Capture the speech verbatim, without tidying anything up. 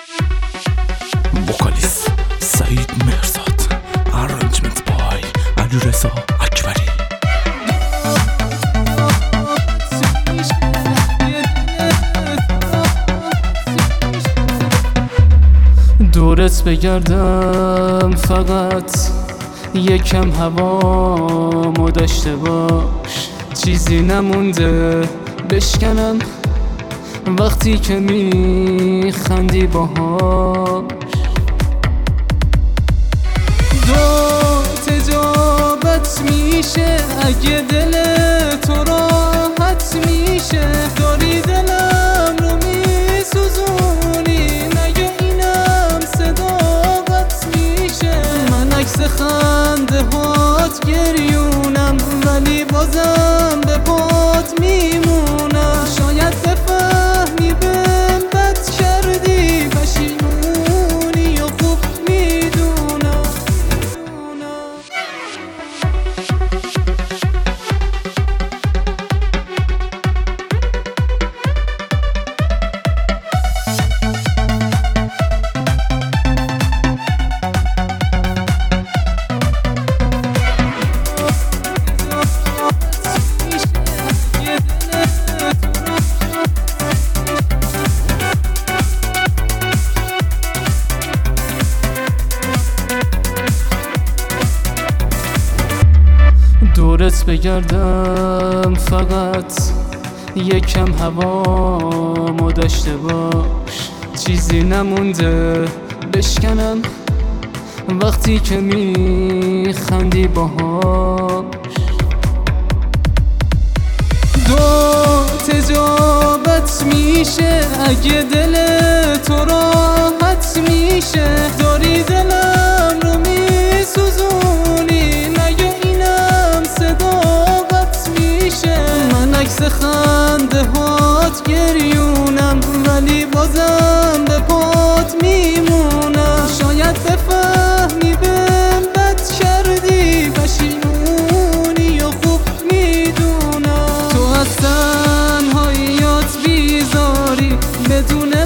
وکالیست سعید مرزاد، ارنجمنت بای علیرضا اکبری. دورت بگردم فقط یکم هوامو داشته باش، چیزی نمونده بشکنم وقتی که میخندی باهاش. دو تجابت میشه اگه دل تو راحت میشه، داری دلم رو میسوزونی نگه اینم صداقت میشه. من عکس خنده هات گریونم ولی بازم به پات میمونم. شاید بفهمی بهم بد کردی، پشیمونی و خوب میدونم. دورت بگردم فقط یکم هوامو داشته باش، چیزی نمونده بشکنم وقتی که میخندی باهاش. دو تجابت میشه اگه دل تو راحت میشه، داری دلم رو میسوزونی نگه اینم صداقت میشه. من عکس خنده هات گریونم ولی بازم به پات میمونم. شاید بفهمی بهم بد کردی، پشیمونی و خوب میدونم. تو از تنهاییات بیزاری بدون